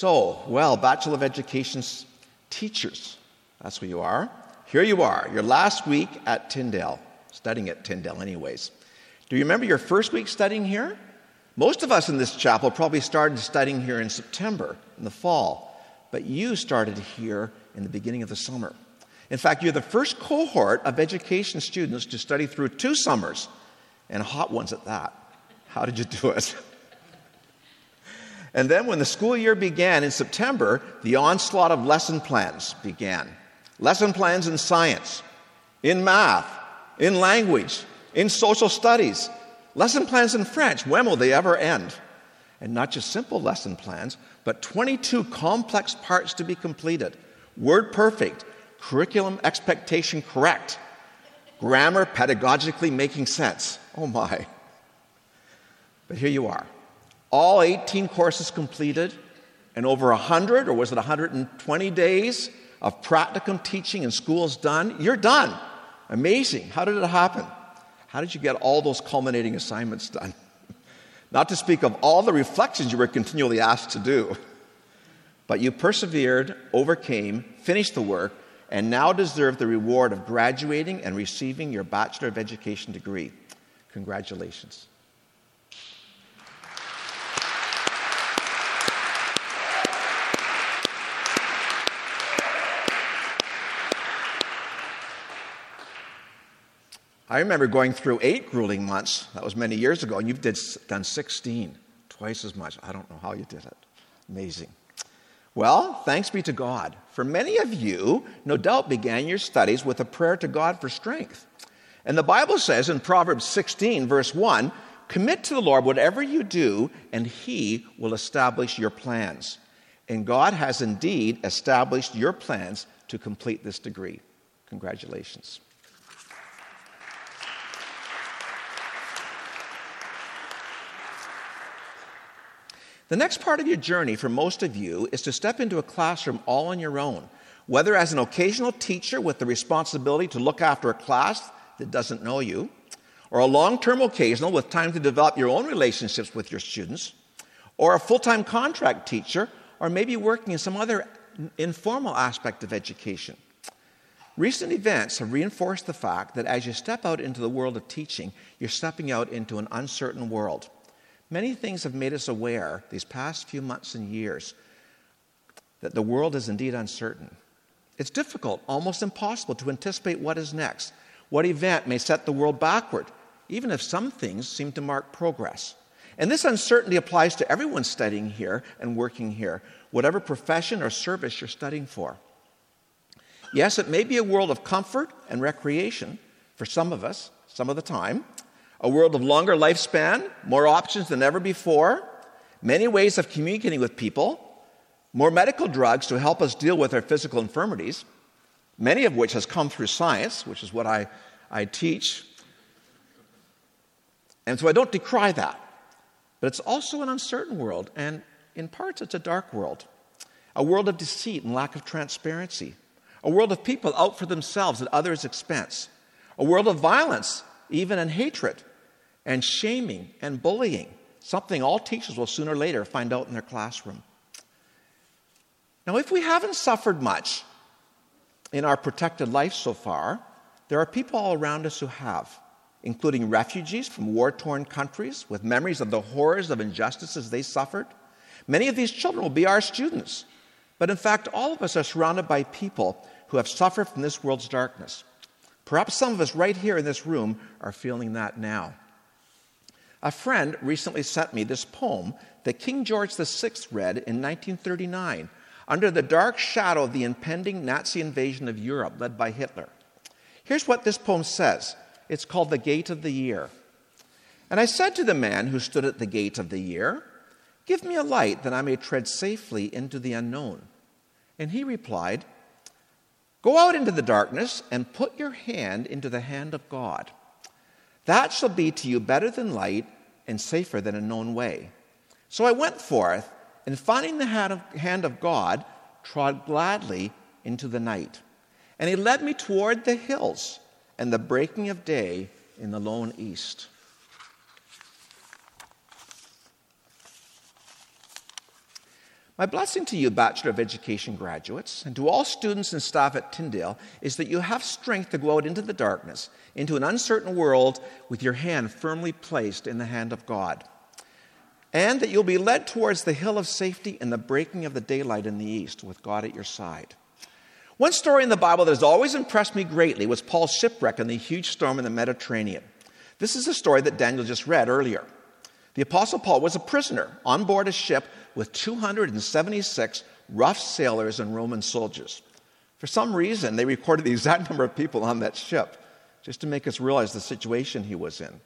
Bachelor of Education teachers, that's who you are. Here you are, your last week at Tyndale, studying at Tyndale anyways. Do you remember your first week studying here? Most of us in this chapel probably started studying here in September, in the fall, but you started here in the beginning of the summer. In fact, you're the first cohort of education students to study through 2 summers, and hot ones at that. How did you do it? And then when the school year began in September, the onslaught of lesson plans began. Lesson plans in science, in math, in language, in social studies. Lesson plans in French. When will they ever end? And not just simple lesson plans, but 22 complex parts to be completed. Word perfect, curriculum expectation correct, grammar pedagogically making sense. Oh my. But here you are. All 18 courses completed, and over 100, or was it 120 days of practicum teaching in schools done. You're done. Amazing. How did it happen? How did you get all those culminating assignments done? Not to speak of all the reflections you were continually asked to do. But you persevered, overcame, finished the work, and now deserve the reward of graduating and receiving your Bachelor of Education degree. Congratulations. I remember going through 8 grueling months. That was many years ago, and you've done 16, twice as much. I don't know how you did it. Amazing. Well, thanks be to God. For many of you, no doubt began your studies with a prayer to God for strength. And the Bible says in Proverbs 16, verse 1, "Commit to the Lord whatever you do, and He will establish your plans." And God has indeed established your plans to complete this degree. Congratulations. The next part of your journey for most of you is to step into a classroom all on your own, whether as an occasional teacher with the responsibility to look after a class that doesn't know you, or a long-term occasional with time to develop your own relationships with your students, or a full-time contract teacher, or maybe working in some other informal aspect of education. Recent events have reinforced the fact that as you step out into the world of teaching, you're stepping out into an uncertain world. Many things have made us aware these past few months and years that the world is indeed uncertain. It's difficult, almost impossible, to anticipate what is next, what event may set the world backward, even if some things seem to mark progress. And this uncertainty applies to everyone studying here and working here, whatever profession or service you're studying for. Yes, it may be a world of comfort and recreation for some of us, some of the time, a world of longer lifespan, more options than ever before, many ways of communicating with people, more medical drugs to help us deal with our physical infirmities, many of which has come through science, which is what I teach. And so I don't decry that. But it's also an uncertain world, and in parts it's a dark world. A world of deceit and lack of transparency. A world of people out for themselves at others' expense. A world of violence, even and hatred, and shaming and bullying, something all teachers will sooner or later find out in their classroom. Now, if we haven't suffered much in our protected life so far, there are people all around us who have, including refugees from war-torn countries with memories of the horrors of injustices they suffered. Many of these children will be our students. But in fact, all of us are surrounded by people who have suffered from this world's darkness. Perhaps some of us right here in this room are feeling that now. A friend recently sent me this poem that King George VI read in 1939 under the dark shadow of the impending Nazi invasion of Europe led by Hitler. Here's what this poem says. It's called The Gate of the Year. "And I said to the man who stood at the gate of the year, 'Give me a light that I may tread safely into the unknown.' And he replied, 'Go out into the darkness and put your hand into the hand of God. That shall be to you better than light and safer than a known way.' So I went forth, and finding the hand of God, trod gladly into the night. And he led me toward the hills and the breaking of day in the lone east." My blessing to you, Bachelor of Education graduates, and to all students and staff at Tyndale, is that you have strength to go out into the darkness, into an uncertain world with your hand firmly placed in the hand of God, and that you'll be led towards the hill of safety and the breaking of the daylight in the east with God at your side. One story in the Bible that has always impressed me greatly was Paul's shipwreck in the huge storm in the Mediterranean. This is a story that Daniel just read earlier. The Apostle Paul was a prisoner on board a ship with 276 rough sailors and Roman soldiers. For some reason, they recorded the exact number of people on that ship, just to make us realize the situation he was in.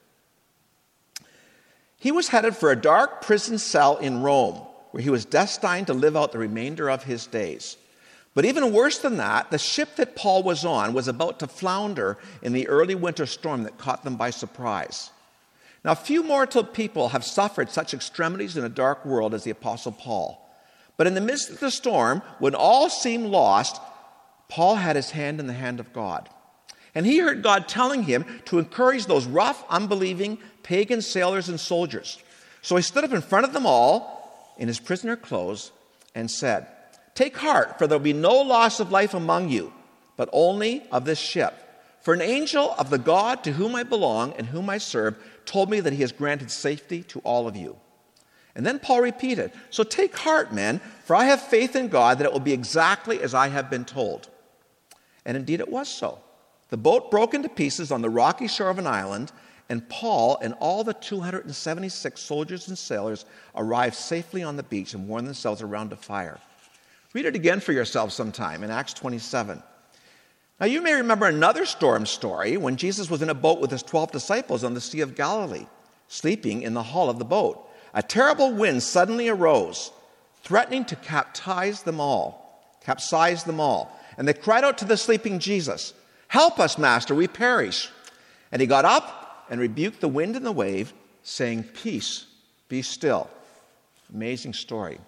He was headed for a dark prison cell in Rome, where he was destined to live out the remainder of his days. But even worse than that, the ship that Paul was on was about to flounder in the early winter storm that caught them by surprise. Now, few mortal people have suffered such extremities in a dark world as the Apostle Paul. But in the midst of the storm, when all seemed lost, Paul had his hand in the hand of God. And he heard God telling him to encourage those rough, unbelieving, pagan sailors and soldiers. So he stood up in front of them all in his prisoner clothes and said, "Take heart, for there will be no loss of life among you, but only of this ship. For an angel of the God to whom I belong and whom I serve told me that he has granted safety to all of you." And then Paul repeated, "So take heart, men, for I have faith in God that it will be exactly as I have been told." And indeed it was so. The boat broke into pieces on the rocky shore of an island, and Paul and all the 276 soldiers and sailors arrived safely on the beach and warmed themselves around a fire. Read it again for yourself sometime in Acts 27. Now, you may remember another storm story when Jesus was in a boat with his 12 disciples on the Sea of Galilee, sleeping in the hull of the boat. A terrible wind suddenly arose, threatening to capsize them all. And they cried out to the sleeping Jesus, "Help us, Master, we perish." And he got up and rebuked the wind and the wave, saying, "Peace, be still." Amazing story.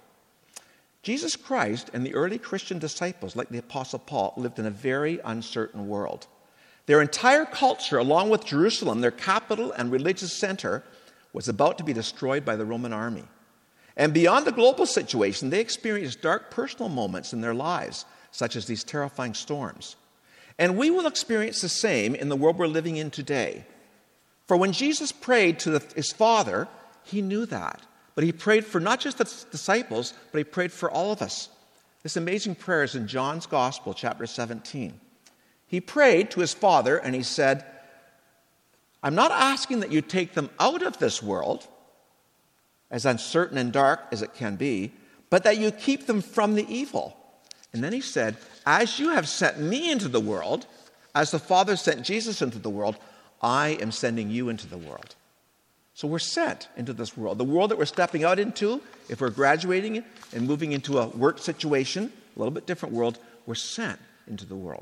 Jesus Christ and the early Christian disciples, like the Apostle Paul, lived in a very uncertain world. Their entire culture, along with Jerusalem, their capital and religious center, was about to be destroyed by the Roman army. And beyond the global situation, they experienced dark personal moments in their lives, such as these terrifying storms. And we will experience the same in the world we're living in today. For when Jesus prayed to his Father, he knew that. But he prayed for not just the disciples, but he prayed for all of us. This amazing prayer is in John's Gospel, chapter 17. He prayed to his Father and he said, "I'm not asking that you take them out of this world, as uncertain and dark as it can be, but that you keep them from the evil." And then he said, "As you have sent me into the world, as the Father sent Jesus into the world, I am sending you into the world." So we're sent into this world. The world that we're stepping out into, if we're graduating and moving into a work situation, a little bit different world, we're sent into the world.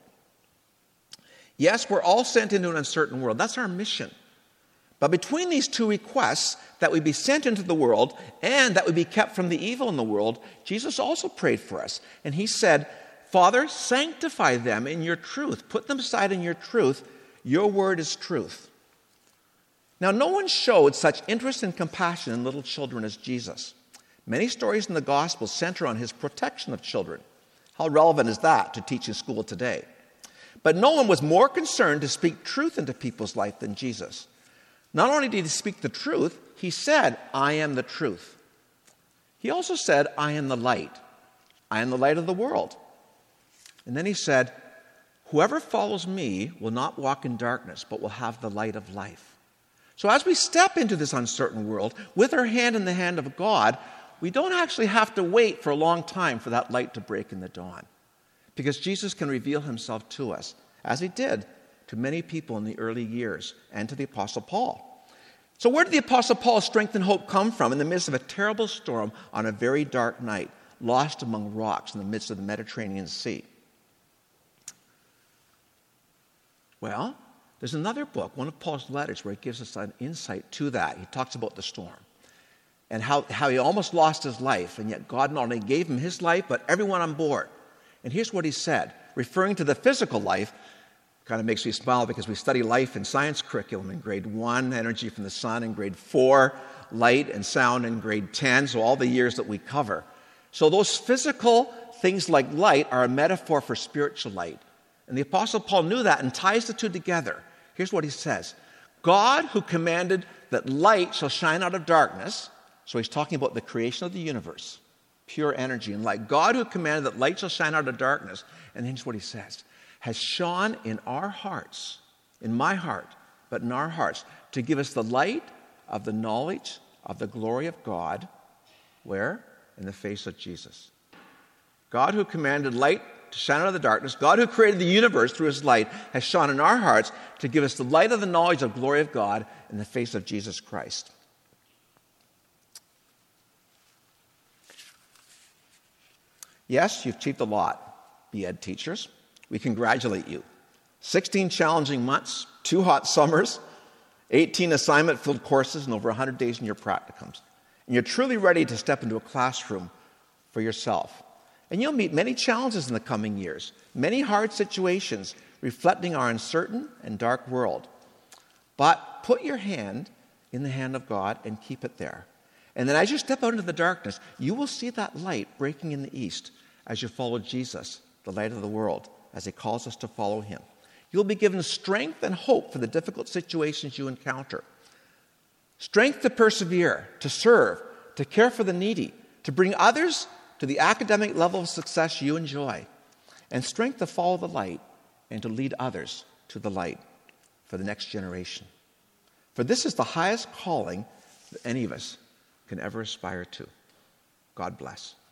Yes, we're all sent into an uncertain world. That's our mission. But between these two requests, that we be sent into the world and that we be kept from the evil in the world, Jesus also prayed for us. And he said, "Father, sanctify them in your truth. Put them aside in your truth. Your word is truth." Now, no one showed such interest and compassion in little children as Jesus. Many stories in the Gospels center on his protection of children. How relevant is that to teach in school today? But no one was more concerned to speak truth into people's life than Jesus. Not only did he speak the truth, he said, "I am the truth." He also said, "I am the light. I am the light of the world." And then he said, "Whoever follows me will not walk in darkness, but will have the light of life." So as we step into this uncertain world with our hand in the hand of God, we don't actually have to wait for a long time for that light to break in the dawn, because Jesus can reveal himself to us, as he did to many people in the early years and to the Apostle Paul. So where did the Apostle Paul's strength and hope come from in the midst of a terrible storm on a very dark night, lost among rocks in the midst of the Mediterranean Sea? Well, there's another book, one of Paul's letters, where he gives us an insight to that. He talks about the storm and how he almost lost his life, and yet God not only gave him his life, but everyone on board. And here's what he said, referring to the physical life. Kind of makes me smile because we study life in science curriculum in grade 1, energy from the sun, in grade 4, light and sound in grade 10, so all the years that we cover. So those physical things like light are a metaphor for spiritual light. And the Apostle Paul knew that and ties the two together. Here's what he says. God, who commanded that light shall shine out of darkness, so he's talking about the creation of the universe, pure energy and light. God, who commanded that light shall shine out of darkness, and here's what he says, has shone in our hearts, in my heart, but in our hearts, to give us the light of the knowledge of the glory of God. Where? In the face of Jesus. God, who commanded light to shine out of the darkness, God who created the universe through his light, has shone in our hearts to give us the light of the knowledge of the glory of God in the face of Jesus Christ. Yes, you've achieved a lot, BEd teachers. We congratulate you. 16 challenging months, 2 hot summers, 18 assignment-filled courses, and over 100 days in your practicums. And you're truly ready to step into a classroom for yourself. And you'll meet many challenges in the coming years, many hard situations reflecting our uncertain and dark world. But put your hand in the hand of God and keep it there. And then as you step out into the darkness, you will see that light breaking in the east as you follow Jesus, the light of the world, as he calls us to follow him. You'll be given strength and hope for the difficult situations you encounter. Strength to persevere, to serve, to care for the needy, to bring others to the academic level of success you enjoy, and strength to follow the light and to lead others to the light for the next generation. For this is the highest calling that any of us can ever aspire to. God bless.